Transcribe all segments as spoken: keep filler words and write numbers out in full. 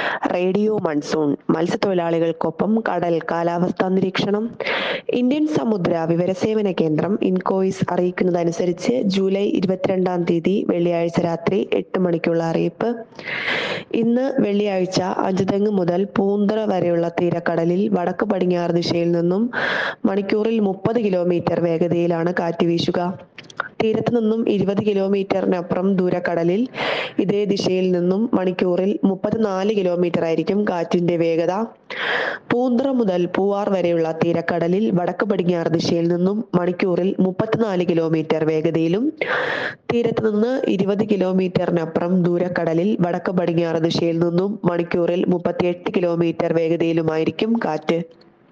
Radio monsoon മത്സ്യത്തൊഴിലാളികൾക്കൊപ്പം കടൽ കാലാവസ്ഥാ നിരീക്ഷണം. ഇന്ത്യൻ സമുദ്ര വിവരസേവന കേന്ദ്രം ഇൻകോയിസ് അറിയിക്കുന്നതനുസരിച്ച് ജൂലൈ ഇരുപത്തിരണ്ടാം തീയതി വെള്ളിയാഴ്ച രാത്രി എട്ട് മണിക്കുള്ള അറിയിപ്പ്. ഇന്ന് വെള്ളിയാഴ്ച അഞ്ചുതെങ്ങ് മുതൽ പൂന്തറ വരെയുള്ള തീരക്കടലിൽ വടക്ക് പടിഞ്ഞാറ് ദിശയിൽ നിന്നും മണിക്കൂറിൽ മുപ്പത് കിലോമീറ്റർ വേഗതയിലാണ് കാറ്റ് വീശുക. തീരത്ത് നിന്നും ഇരുപത് കിലോമീറ്ററിനപ്പുറം ദൂരക്കടലിൽ ഇതേ ദിശയിൽ നിന്നും മണിക്കൂറിൽ മുപ്പത്തിനാല് കിലോമീറ്റർ ആയിരിക്കും കാറ്റിന്റെ വേഗത. പൂന്തറ മുതൽ പൂവാർ വരെയുള്ള തീരക്കടലിൽ വടക്ക് പടിഞ്ഞാറ് ദിശയിൽ നിന്നും മണിക്കൂറിൽ മുപ്പത്തിനാല് കിലോമീറ്റർ വേഗതയിലും തീരത്ത് നിന്ന് ഇരുപത് കിലോമീറ്ററിനപ്പുറം ദൂരക്കടലിൽ വടക്ക് പടിഞ്ഞാറ് ദിശയിൽ നിന്നും മണിക്കൂറിൽ മുപ്പത്തിയെട്ട് കിലോമീറ്റർ വേഗതയിലുമായിരിക്കും കാറ്റ്.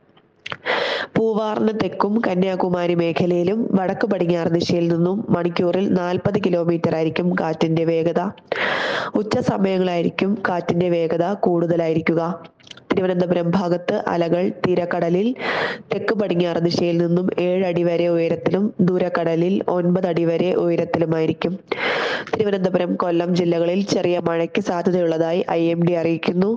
പൂവാറിന് തെക്കും കന്യാകുമാരി മേഖലയിലും വടക്ക് പടിഞ്ഞാറ് ദിശയിൽ നിന്നും മണിക്കൂറിൽ നാൽപ്പത് കിലോമീറ്റർ ആയിരിക്കും കാറ്റിന്റെ വേഗത. ഉച്ച സമയങ്ങളായിരിക്കും കാറ്റിന്റെ വേഗത കൂടുതലായിരിക്കുക. തിരുവനന്തപുരം ഭാഗത്ത് അലകൾ തീരക്കടലിൽ തെക്ക് പടിഞ്ഞാറ് ദിശയിൽ നിന്നും ഏഴ് അടി വരെ ഉയരത്തിലും ദൂരക്കടലിൽ ഒൻപത് അടി വരെ ഉയരത്തിലുമായിരിക്കും. തിരുവനന്തപുരം, കൊല്ലം ജില്ലകളിൽ ചെറിയ മഴയ്ക്ക് സാധ്യതയുള്ളതായി ഐ എം ഡി അറിയിക്കുന്നു.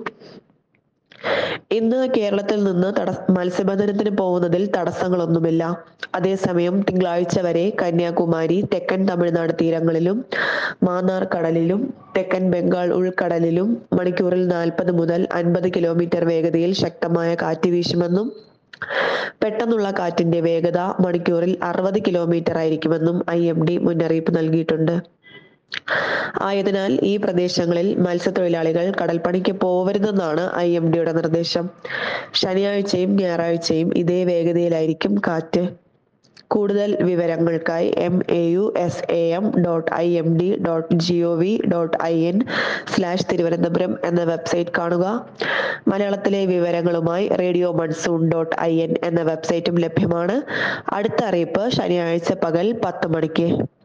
ഇന്ന് കേരളത്തിൽ നിന്ന് തട മത്സ്യബന്ധനത്തിന് പോകുന്നതിൽ തടസ്സങ്ങളൊന്നുമില്ല. അതേസമയം തിങ്കളാഴ്ച വരെ കന്യാകുമാരി, തെക്കൻ തമിഴ്നാട് തീരങ്ങളിലും മാന്നാർ കടലിലും തെക്കൻ ബംഗാൾ ഉൾക്കടലിലും മണിക്കൂറിൽ നാൽപ്പത് മുതൽ അൻപത് കിലോമീറ്റർ വേഗതയിൽ ശക്തമായ കാറ്റ് വീശുമെന്നും പെട്ടെന്നുള്ള കാറ്റിന്റെ വേഗത മണിക്കൂറിൽ അറുപത് കിലോമീറ്റർ ആയിരിക്കുമെന്നും ഐ എം ഡി മുന്നറിയിപ്പ് നൽകിയിട്ടുണ്ട്. ആയതിനാൽ ഈ പ്രദേശങ്ങളിൽ മത്സ്യത്തൊഴിലാളികൾ കടൽപ്പണിക്ക് പോവരുതെന്നാണ് ഐ എം ഡിയുടെ നിർദ്ദേശം. ശനിയാഴ്ചയും ഞായറാഴ്ചയും ഇതേ വേഗതയിലായിരിക്കും കാറ്റ്. കൂടുതൽ വിവരങ്ങൾക്കായി M A U S A M dot I M D dot G O V dot I N slash Thiruvananthapuram എന്ന വെബ്സൈറ്റ് കാണുക. മലയാളത്തിലെ വിവരങ്ങളുമായി radio monsoon dot I N എന്ന വെബ്സൈറ്റും ലഭ്യമാണ്. അടുത്ത അറിയിപ്പ് ശനിയാഴ്ച പകൽ പത്ത് മണിക്ക്.